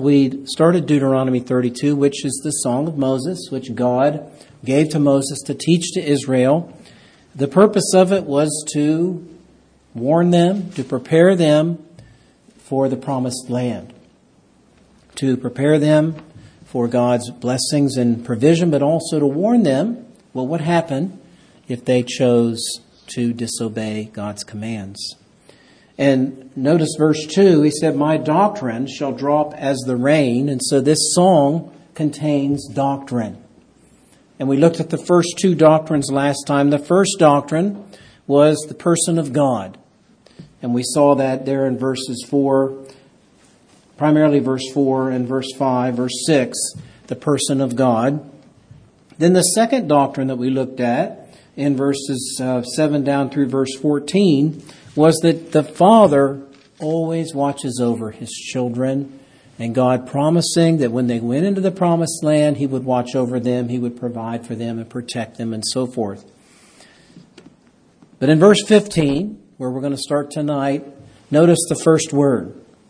we started Deuteronomy 32, which is the Song of Moses, which God gave to Moses to teach to Israel. The purpose of it was to warn them, to prepare them for the promised land, to prepare them for God's blessings and provision, but also to warn them what would happen if they chose to disobey God's commands. And notice verse 2, he said, "My doctrine shall drop as the rain." And so this song contains doctrine. And we looked at the first two doctrines last time. The first doctrine was the person of God. And we saw that there in verses 4, primarily verse 4 and verse 5, verse 6, the person of God. Then the second doctrine that we looked at in verses 7 down through verse 14 was that the Father always watches over His children, and God promising that when they went into the promised land, He would watch over them, He would provide for them and protect them and so forth. But in verse 15, where we're going to start tonight, notice the first word.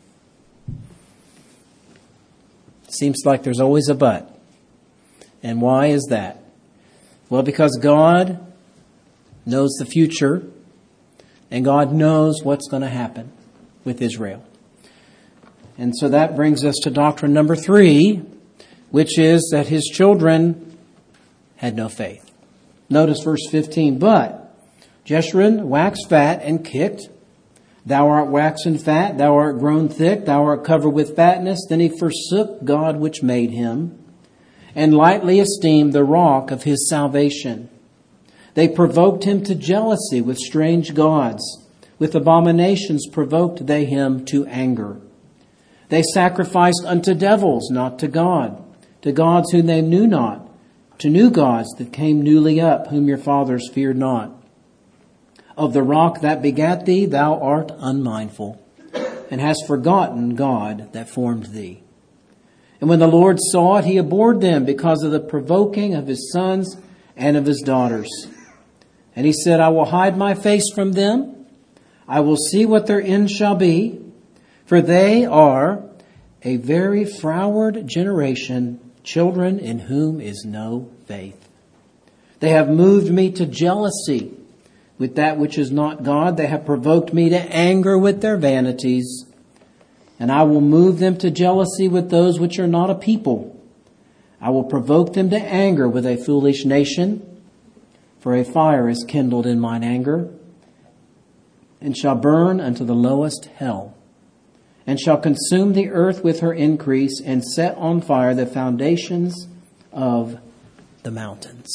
Seems like there's always a but. And why is that? Well, because God knows the future, and God knows what's going to happen with Israel. And so that brings us to doctrine number 3, which is that His children had no faith. Notice verse 15, "But Jeshurun waxed fat and kicked. Thou art waxen fat, thou art grown thick, thou art covered with fatness. Then he forsook God which made him, and lightly esteemed the rock of his salvation. They provoked him to jealousy with strange gods. With abominations provoked they him to anger. They sacrificed unto devils, not to God, to gods whom they knew not, to new gods that came newly up, whom your fathers feared not. Of the rock that begat thee, thou art unmindful, and hast forgotten God that formed thee. And when the Lord saw it, He abhorred them because of the provoking of His sons and of His daughters. And He said, I will hide my face from them. I will see what their end shall be. For they are a very froward generation, children in whom is no faith. They have moved me to jealousy with that which is not God. They have provoked me to anger with their vanities. And I will move them to jealousy with those which are not a people. I will provoke them to anger with a foolish nation. For a fire is kindled in mine anger, and shall burn unto the lowest hell, and shall consume the earth with her increase, and set on fire the foundations of the mountains.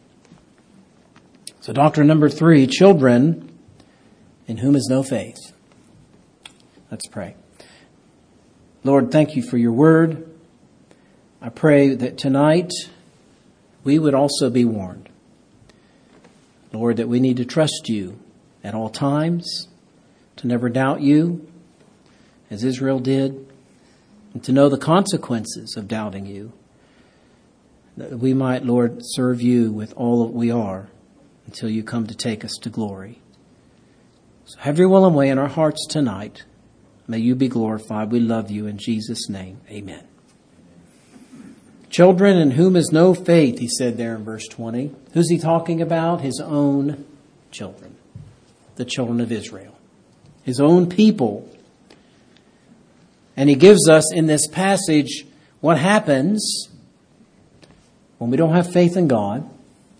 So doctrine number 3, children in whom is no faith. Let's pray. Lord, thank you for your word. I pray that tonight we would also be warned. Lord, that we need to trust you at all times, to never doubt you, as Israel did, and to know the consequences of doubting you, that we might, Lord, serve you with all that we are until you come to take us to glory. So have your will and way in our hearts tonight. May you be glorified. We love you in Jesus' name. Amen. Children in whom is no faith, he said there in verse 20. Who's he talking about? His own children, the children of Israel, his own people. And he gives us in this passage what happens when we don't have faith in God.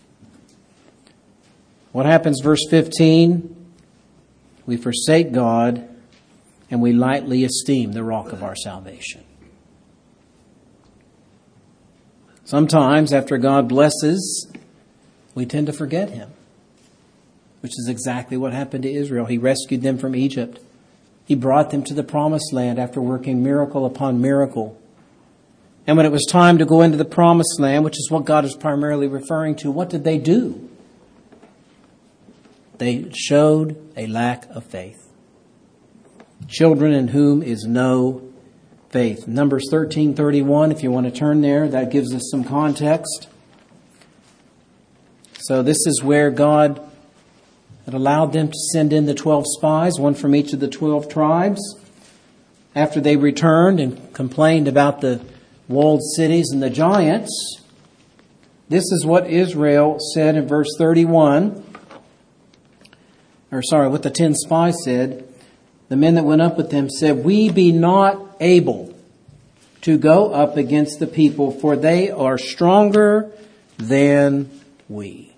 What happens, verse 15? We forsake God and we lightly esteem the rock of our salvation. Sometimes after God blesses, we tend to forget Him, which is exactly what happened to Israel. He rescued them from Egypt. He brought them to the promised land after working miracle upon miracle. And when it was time to go into the promised land, which is what God is primarily referring to, what did they do? They showed a lack of faith. Children in whom is no faith. Numbers 13:31, if you want to turn there, that gives us some context. So this is where God had allowed them to send in the 12 spies, one from each of the 12 tribes. after they returned and complained about the walled cities and the giants, this is what Israel said in verse 31. What the 10 spies said. The men that went up with them said, "We be not able to go up against the people, for they are stronger than we."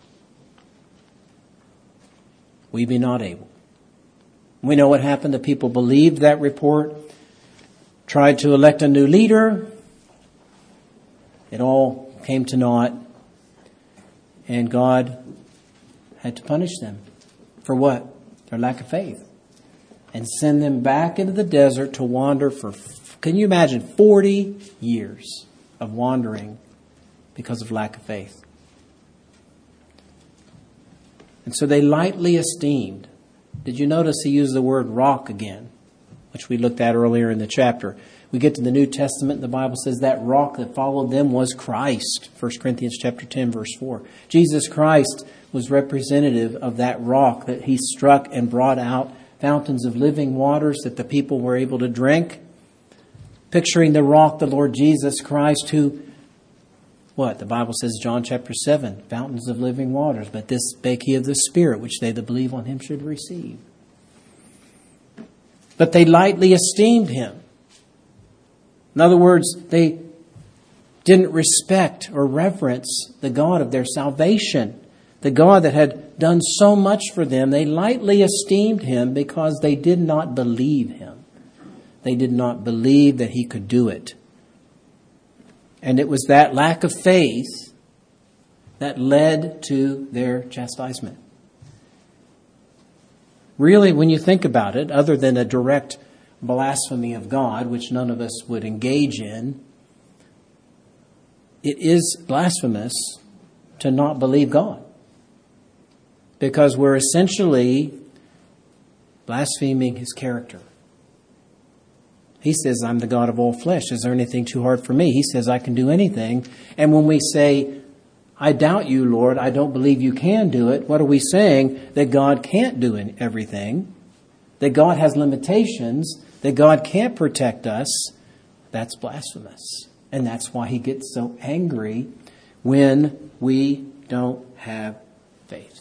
We be not able. We know what happened. The people believed that report, tried to elect a new leader. It all came to naught. And God had to punish them. For what? Their lack of faith. And send them back into the desert to wander for, can you imagine, 40 years of wandering because of lack of faith. And so they lightly esteemed. Did you notice he used the word rock again, which we looked at earlier in the chapter? We get to the New Testament, the Bible says that rock that followed them was Christ. 1 Corinthians chapter 10, verse 4. Jesus Christ was representative of that rock that he struck and brought out fountains of living waters that the people were able to drink. Picturing the rock, the Lord Jesus Christ, who, what? The Bible says, John chapter 7, fountains of living waters. But this spake he of the Spirit, which they that believe on him should receive. But they lightly esteemed him. In other words, they didn't respect or reverence the God of their salvation. The God that had done so much for them. They lightly esteemed him because they did not believe him. They did not believe that he could do it. And it was that lack of faith that led to their chastisement. Really, when you think about it, other than a direct blasphemy of God, which none of us would engage in, it is blasphemous to not believe God. Because we're essentially blaspheming his character. He says, "I'm the God of all flesh. Is there anything too hard for me?" He says, "I can do anything." And when we say, "I doubt you, Lord, I don't believe you can do it," what are we saying? That God can't do everything. That God has limitations. That God can't protect us. That's blasphemous. And that's why he gets so angry when we don't have faith.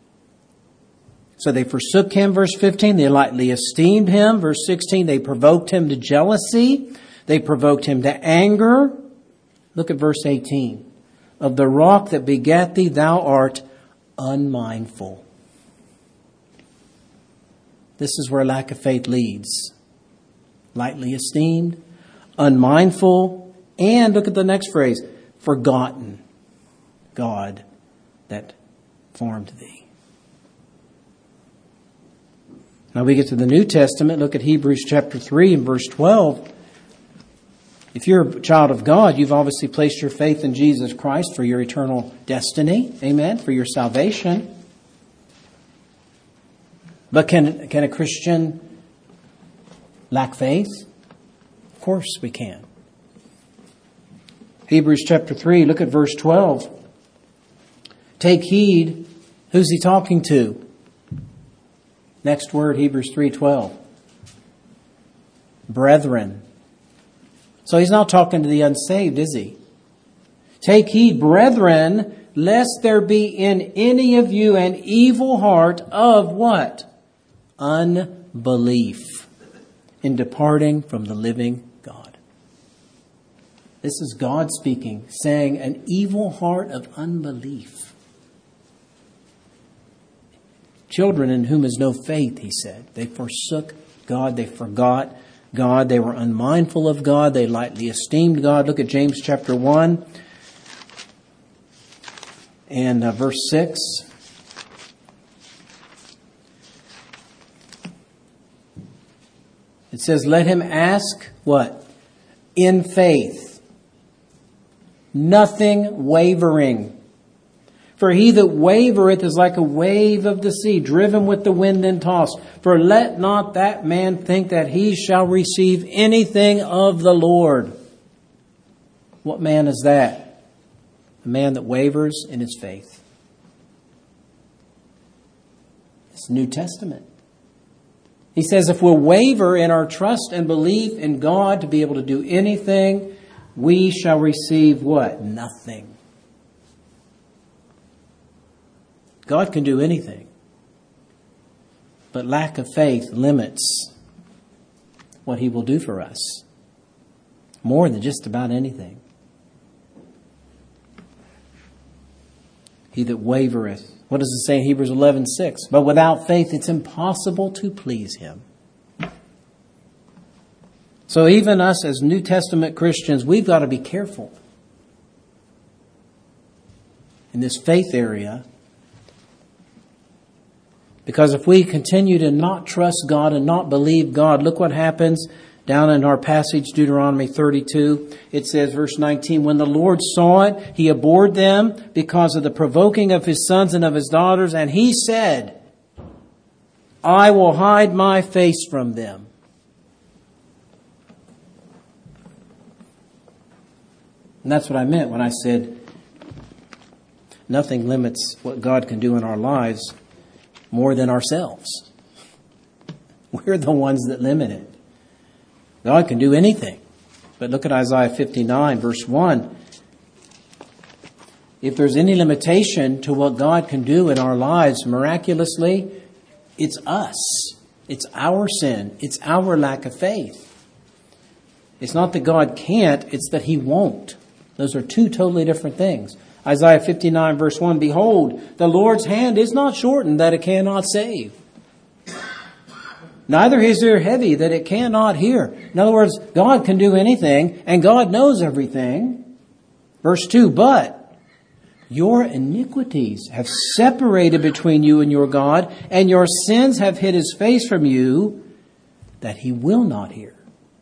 So they forsook him, verse 15. They lightly esteemed him. Verse 16, they provoked him to jealousy. They provoked him to anger. Look at verse 18. Of the rock that begat thee, thou art unmindful. This is where lack of faith leads. Lightly esteemed, unmindful, and look at the next phrase, forgotten God that formed thee. Now we get to the New Testament. Look at Hebrews chapter 3 and verse 12. If you're a child of God, you've obviously placed your faith in Jesus Christ for your eternal destiny. Amen. For your salvation. But can a Christian lack faith? Of course we can. Hebrews chapter 3, look at verse 12. Take heed. Who's he talking to? Next word, Hebrews 3:12. Brethren. So he's not talking to the unsaved, is he? Take heed, brethren, lest there be in any of you an evil heart of what? Unbelief in departing from the living God. This is God speaking, saying an evil heart of unbelief. Children in whom is no faith, he said. They forsook God. They forgot God. They were unmindful of God. They lightly esteemed God. Look at James chapter 1 and verse 6. It says, let him ask what? In faith. Nothing wavering. For he that wavereth is like a wave of the sea, driven with the wind and tossed. For let not that man think that he shall receive anything of the Lord. What man is that? A man that wavers in his faith. It's New Testament. He says if we'll waver in our trust and belief in God to be able to do anything, we shall receive what? Nothing. God can do anything. But lack of faith limits what He will do for us. More than just about anything. He that wavereth. What does it say in Hebrews 11:6? But without faith it's impossible to please Him. So even us as New Testament Christians, we've got to be careful in this faith area. Because if we continue to not trust God and not believe God, look what happens down in our passage, Deuteronomy 32. It says, verse 19, when the Lord saw it, He abhorred them because of the provoking of His sons and of His daughters. And He said, I will hide my face from them. And that's what I meant when I said nothing limits what God can do in our lives more than ourselves. We're the ones that limit it. God can do anything. But look at Isaiah 59, verse 1. If there's any limitation to what God can do in our lives miraculously, it's us. It's our sin. It's our lack of faith. It's not that God can't, it's that He won't. Those are two totally different things. Isaiah 59, verse 1, behold, the Lord's hand is not shortened that it cannot save. Neither his ear heavy that it cannot hear. In other words, God can do anything and God knows everything. Verse 2, but your iniquities have separated between you and your God, and your sins have hid His face from you that He will not hear.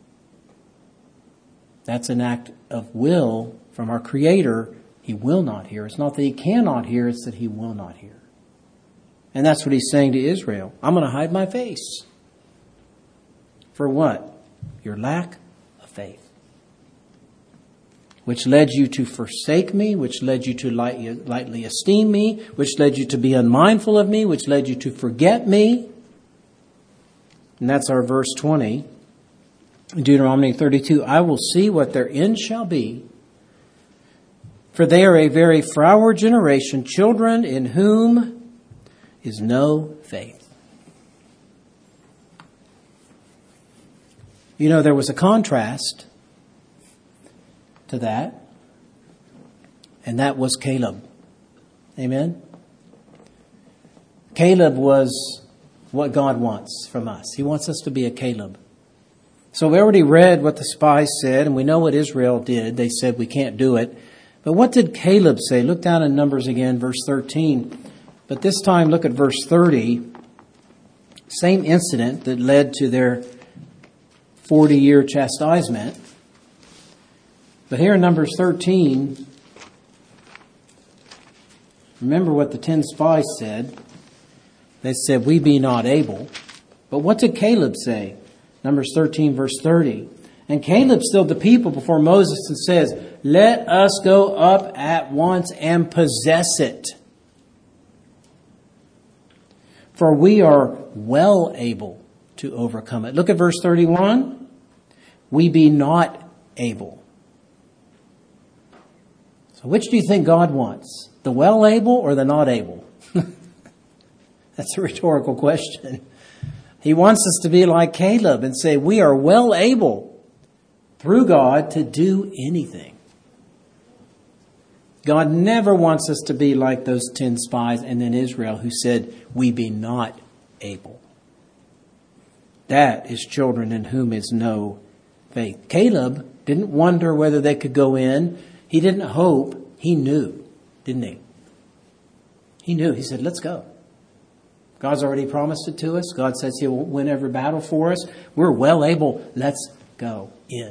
That's an act of will from our Creator. He will not hear. It's not that He cannot hear, it's that He will not hear. And that's what He's saying to Israel. I'm going to hide my face. For what? Your lack of faith. Which led you to forsake me, which led you to lightly esteem me, which led you to be unmindful of me, which led you to forget me. And that's our verse 20. Deuteronomy 32, I will see what their end shall be. For they are a very froward generation, children in whom is no faith. You know, there was a contrast to that, and that was Caleb. Amen? Caleb was what God wants from us. He wants us to be a Caleb. So we already read what the spies said, and we know what Israel did. They said we can't do it. But what did Caleb say? Look down in Numbers again, verse 13. But this time look at verse 30. Same incident that led to their 40-year chastisement. But here in Numbers 13, remember what the 10 spies said. They said, we be not able. But what did Caleb say? Numbers 13, verse 30. And Caleb stilled the people before Moses and says, let us go up at once and possess it. For we are well able to overcome it. Look at verse 31. We be not able. So which do you think God wants? The well able or the not able? That's a rhetorical question. He wants us to be like Caleb and say we are well able through God to do anything. God never wants us to be like those 10 spies and then Israel who said we be not able. That is children in whom is no faith. Caleb didn't wonder whether they could go in. He didn't hope. He knew, didn't he? He knew. He said, let's go. God's already promised it to us. God says He will win every battle for us. We're well able. Let's go in.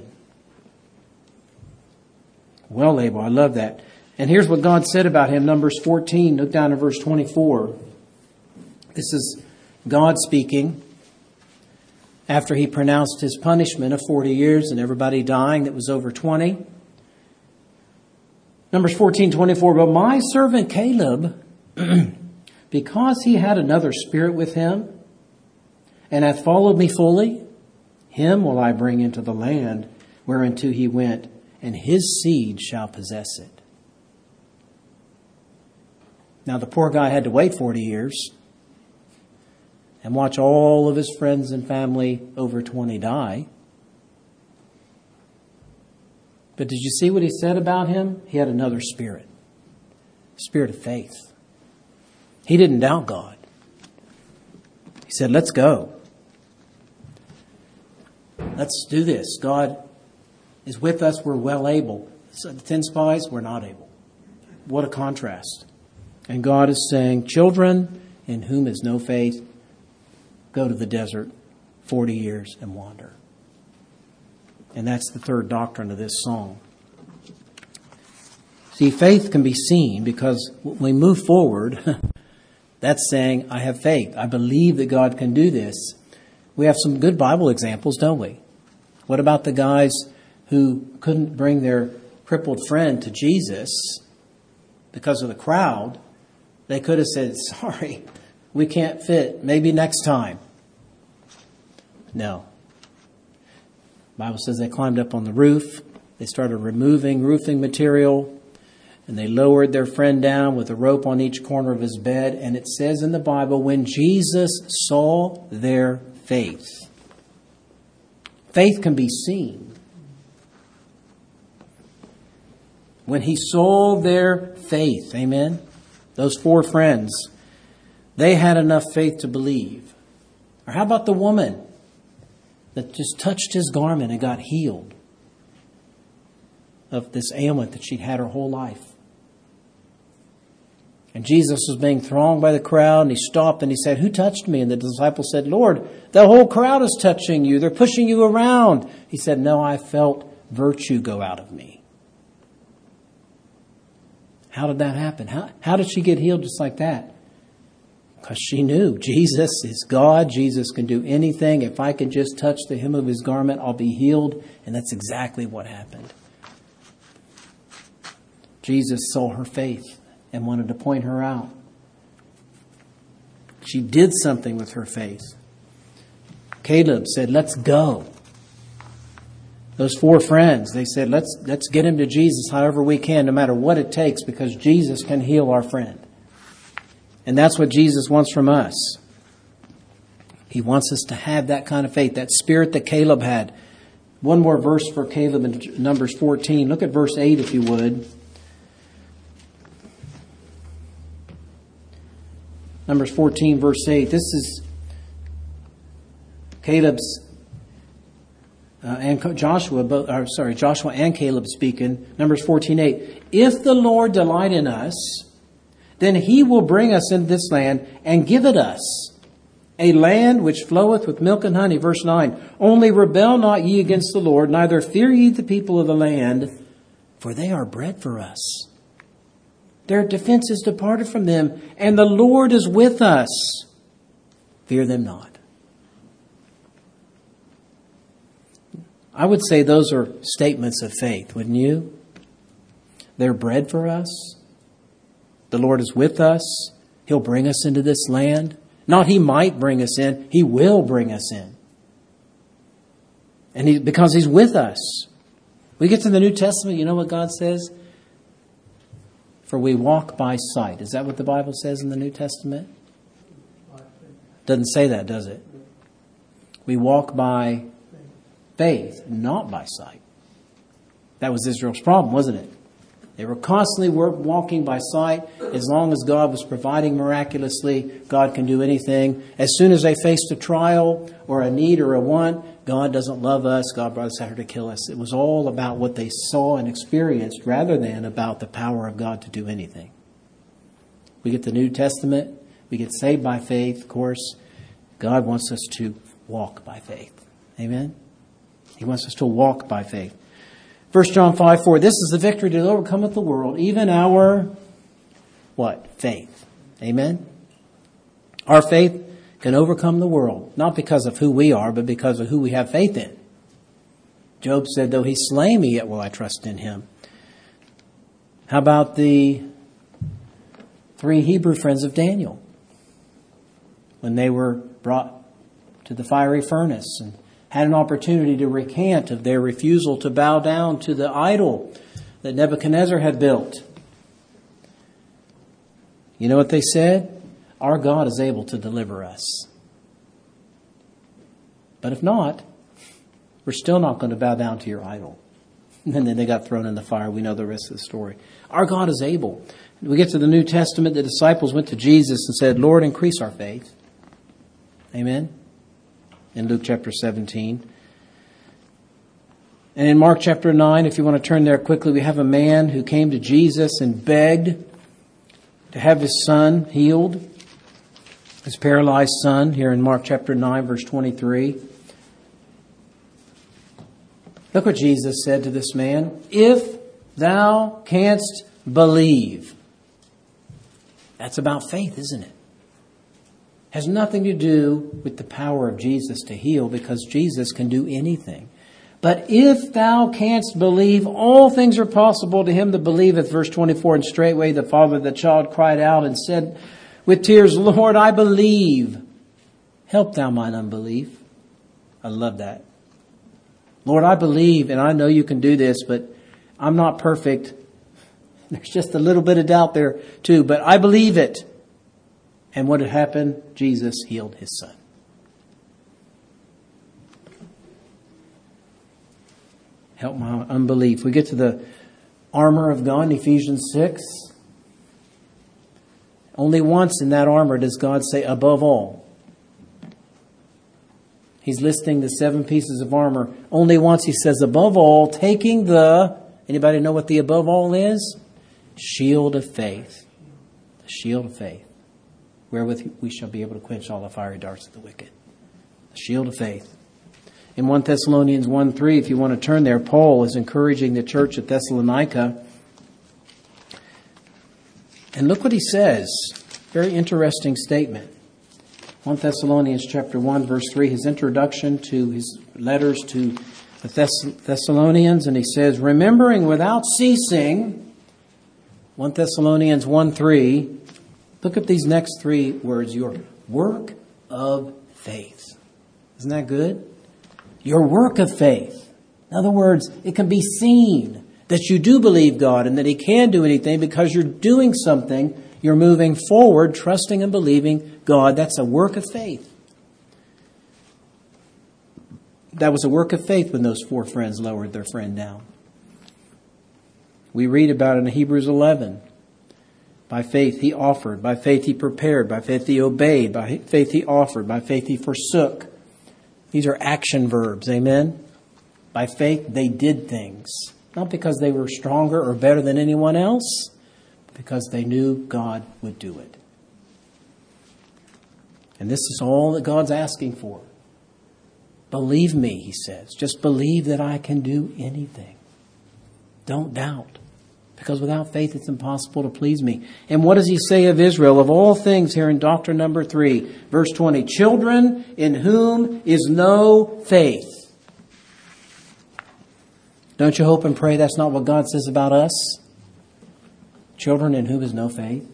Well able. I love that. And here's what God said about him. Numbers 14. Look down to verse 24. This is God speaking after He pronounced His punishment of 40 years and everybody dying that was over 20. Numbers 14:24. But my servant Caleb, because he had another spirit with him, and hath followed me fully, him will I bring into the land whereunto he went, and his seed shall possess it. Now the poor guy had to wait 40 years and watch all of his friends and family over 20 die. But did you see what he said about him? He had another spirit. Spirit of faith. He didn't doubt God. He said, let's go. Let's do this. God is with us. We're well able. So the 10 spies were not able. What a contrast. And God is saying, children in whom is no faith, go to the desert 40 years and wander. And that's the third doctrine of this song. See, faith can be seen because when we move forward, that's saying, I have faith. I believe that God can do this. We have some good Bible examples, don't we? What about the guys who couldn't bring their crippled friend to Jesus because of the crowd? They could have said, sorry, we can't fit. Maybe next time. No. The Bible says they climbed up on the roof. They started removing roofing material. And they lowered their friend down with a rope on each corner of his bed. And it says in the Bible, when Jesus saw their faith. Faith can be seen. When he saw their faith, amen? Those 4 friends, they had enough faith to believe. Or how about the woman that just touched his garment and got healed of this ailment that she'd had her whole life? And Jesus was being thronged by the crowd, and he stopped and he said, who touched me? And the disciples said, Lord, the whole crowd is touching you. They're pushing you around. He said, no, I felt virtue go out of me. How did that happen? How did she get healed just like that? Because she knew Jesus is God. Jesus can do anything. If I can just touch the hem of his garment, I'll be healed. And that's exactly what happened. Jesus saw her faith and wanted to point her out. She did something with her faith. Caleb said, let's go. Those 4 friends, they said, let's get him to Jesus however we can, no matter what it takes, because Jesus can heal our friend. And that's what Jesus wants from us. He wants us to have that kind of faith, that spirit that Caleb had. One more verse for Caleb in Numbers 14. Look at verse 8 if you would. Numbers 14, verse 8. This is Caleb's and Joshua and Caleb speaking. Numbers 14:8. If the Lord delight in us, then he will bring us into this land and give it us, a land which floweth with milk and honey. Verse 9. Only rebel not ye against the Lord, neither fear ye the people of the land, for they are bread for us. Their defense is departed from them, and the Lord is with us. Fear them not. I would say those are statements of faith, wouldn't you? They're bread for us. The Lord is with us. He'll bring us into this land. Not he might bring us in. He will bring us in. And because he's with us. We get to the New Testament, you know what God says? For we walk by sight. Is that what the Bible says in the New Testament? Doesn't say that, does it? We walk by faith, not by sight. That was Israel's problem, wasn't it? They were constantly walking by sight. As long as God was providing miraculously, God can do anything. As soon as they faced a trial or a need or a want, God doesn't love us. God brought us out here to kill us. It was all about what they saw and experienced rather than about the power of God to do anything. We get the New Testament. We get saved by faith. Of course, God wants us to walk by faith. Amen? He wants us to walk by faith. 1 John 5:4. This is the victory that overcometh the world, even our, what? Faith. Amen? Our faith can overcome the world, not because of who we are, but because of who we have faith in. Job said, though he slay me, yet will I trust in him. How about the 3 Hebrew friends of Daniel? When they were brought to the fiery furnace and had an opportunity to recant of their refusal to bow down to the idol that Nebuchadnezzar had built. You know what they said? Our God is able to deliver us. But if not, we're still not going to bow down to your idol. And then they got thrown in the fire. We know the rest of the story. Our God is able. We get to the New Testament. The disciples went to Jesus and said, Lord, increase our faith. Amen. In Luke chapter 17. And in Mark chapter 9, if you want to turn there quickly, we have a man who came to Jesus and begged to have his son healed. His paralyzed son, here in Mark chapter 9, verse 23. Look what Jesus said to this man. If thou canst believe. That's about faith, isn't it? Has nothing to do with the power of Jesus to heal, because Jesus can do anything. But if thou canst believe, all things are possible to him that believeth. Verse 24, and straightway the father of the child cried out and said with tears, Lord, I believe. Help thou mine unbelief. I love that. Lord, I believe, and I know you can do this, but I'm not perfect. There's just a little bit of doubt there too, but I believe it. And what had happened? Jesus healed his son. Help my unbelief. We get to the armor of God in Ephesians 6. Only once in that armor does God say above all. He's listing the 7 pieces of armor. Only once he says above all, taking the, anybody know what the above all is? Shield of faith. The shield of faith. Wherewith we shall be able to quench all the fiery darts of the wicked. The shield of faith. In 1 Thessalonians 1:3, if you want to turn there, Paul is encouraging the church at Thessalonica. And look what he says. Very interesting statement. 1 Thessalonians chapter 1, verse 3, his introduction to his letters to the Thessalonians. And he says, remembering without ceasing, 1 Thessalonians 1:3, look at these next 3 words, your work of faith. Isn't that good? Your work of faith. In other words, it can be seen that you do believe God and that he can do anything because you're doing something. You're moving forward, trusting and believing God. That's a work of faith. That was a work of faith when those 4 friends lowered their friend down. We read about it in Hebrews 11. By faith he offered. By faith he prepared. By faith he obeyed. By faith he offered. By faith he forsook. These are action verbs. Amen? By faith they did things. Not because they were stronger or better than anyone else. Because they knew God would do it. And this is all that God's asking for. Believe me, he says. Just believe that I can do anything. Don't doubt. Because without faith it's impossible to please me. And what does he say of Israel? Of all things here in doctrine number 3, verse 20. Children in whom is no faith. Don't you hope and pray that's not what God says about us? Children in whom is no faith.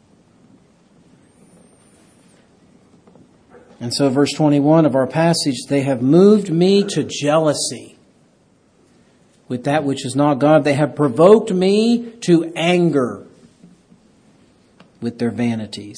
And so verse 21 of our passage, they have moved me to jealousy with that which is not God. They have provoked me to anger with their vanities.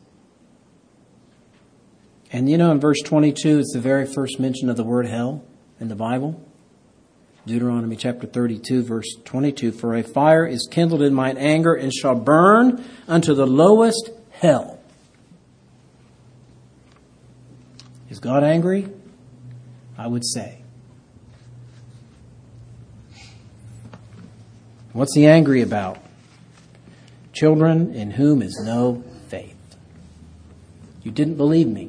And you know, in verse 22, it's the very first mention of the word hell in the Bible. Deuteronomy chapter 32, verse 22. For a fire is kindled in mine anger and shall burn unto the lowest hell. Is God angry? I would say. What's he angry about? Children in whom is no faith. You didn't believe me.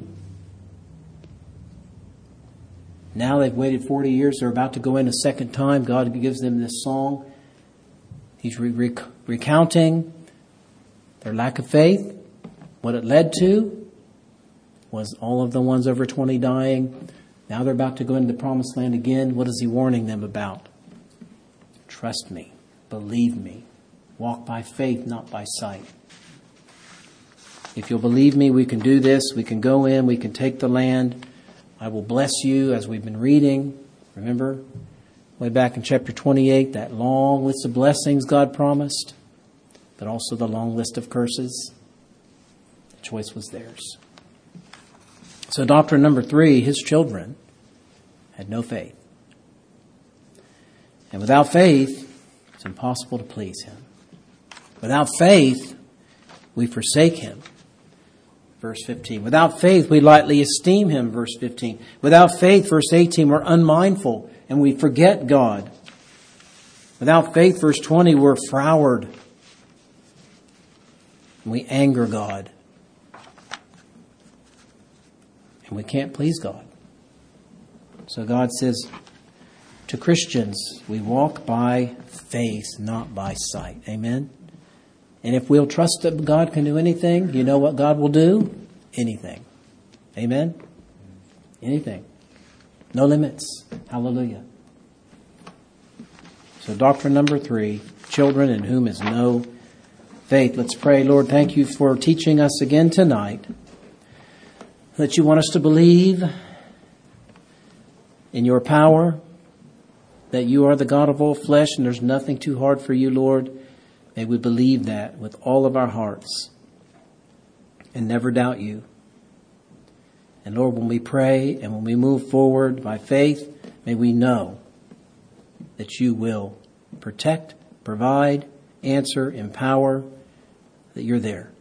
Now they've waited 40 years. They're about to go in a second time. God gives them this song. He's recounting their lack of faith. What it led to was all of the ones over 20 dying. Now they're about to go into the promised land again. What is he warning them about? Trust me. Believe me. Walk by faith, not by sight. If you'll believe me, we can do this. We can go in. We can take the land. I will bless you, as we've been reading. Remember, way back in chapter 28, that long list of blessings God promised, but also the long list of curses. The choice was theirs. So doctrine number 3, his children had no faith. And without faith, it's impossible to please him. Without faith, we forsake him. Verse 15. Without faith, we lightly esteem him. Verse 15. Without faith, verse 18, we're unmindful and we forget God. Without faith, verse 20, we're froward and we anger God. And we can't please God. So God says to Christians, we walk by faith, not by sight. Amen? And if we'll trust that God can do anything, you know what God will do? Anything. Amen? Anything. No limits. Hallelujah. So doctrine number 3, children in whom is no faith. Let's pray. Lord, thank you for teaching us again tonight that you want us to believe in your power, that you are the God of all flesh and there's nothing too hard for you, Lord. May we believe that with all of our hearts and never doubt you. And Lord, when we pray and when we move forward by faith, may we know that you will protect, provide, answer, empower, that you're there.